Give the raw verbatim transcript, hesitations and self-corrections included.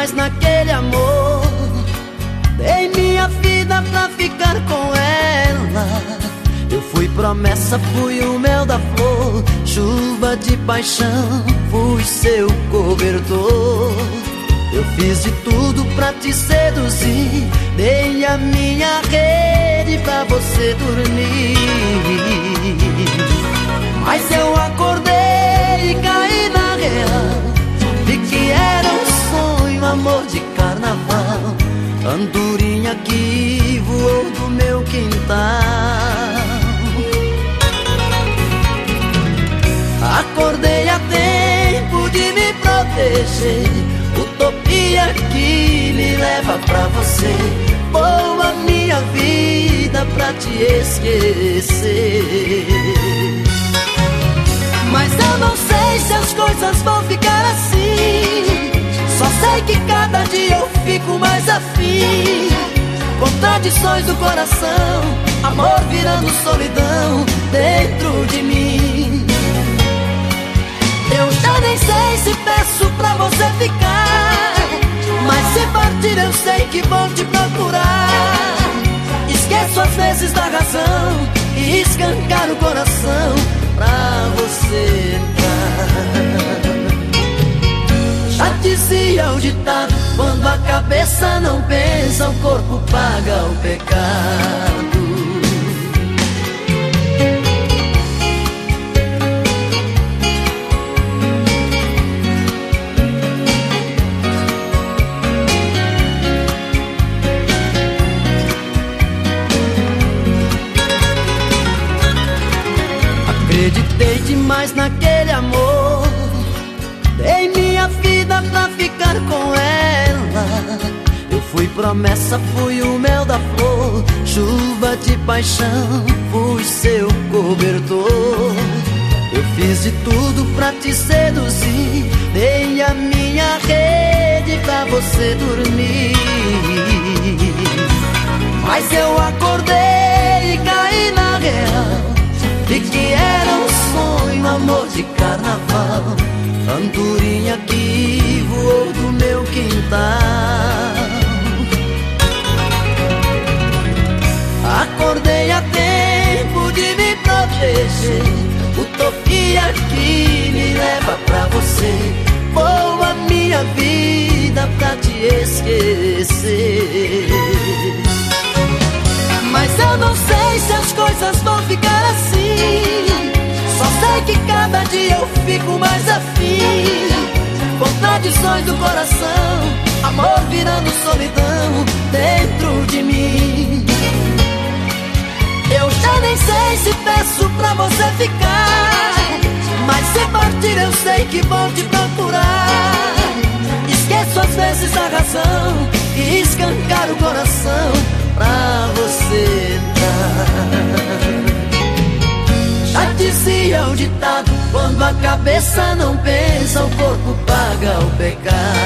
demais naquele amor. Dei minha vida pra ficar com ela. Eu fui promessa, fui o mel da flor. Chuva de paixão, fui seu cobertor. Eu fiz de tudo pra te seduzir. Dei a minha rede pra você dormir. Mas eu acordei e caí na real. Vi que era um sonho, amor de carnaval. Andorinha que voou do meu quintal. Acordei a tempo de me proteger. Utopia que me leva pra você. Vou a minha vida pra te esquecer. Mas eu não sei se as coisas vão ficar assim. Só sei que cada dia eu fico mais afim. Contradições do coração, amor virando solidão dentro de mim. Eu já nem sei se peço pra você ficar, mas se partir eu sei que vou te procurar. Esqueço às vezes da razão e escancar o coração pra você entrar. Já dizia o ditado, quando a cabeça não pensa, o corpo paga o pecado. Acreditei demais naquele amor. Dei minha vida pra ficar com ela. Eu fui promessa, fui o mel da flor. Chuva de paixão, fui seu cobertor. Eu fiz de tudo pra te seduzir. Dei a minha rede pra você dormir. Mas eu acordei e caí na real. Vi que era um sonho, amor de carnaval. Andorinha que voou do meu quintal. Acordei a tempo de me proteger. Utopia que me leva pra você. Vou a minha vida pra te esquecer. Mas eu não sei se as coisas vão ficar assim. Só sei que cada dia eu fico mais afim. Contradições do coração, amor virando solidão dentro de mim. Eu já nem sei se peço pra você ficar, mas se partir eu sei que vou te procurar. Esqueço às vezes a razão e escancar o coração pra você entrar. Já dizia o ditado, quando a cabeça não pensa, o corpo paga o pecado.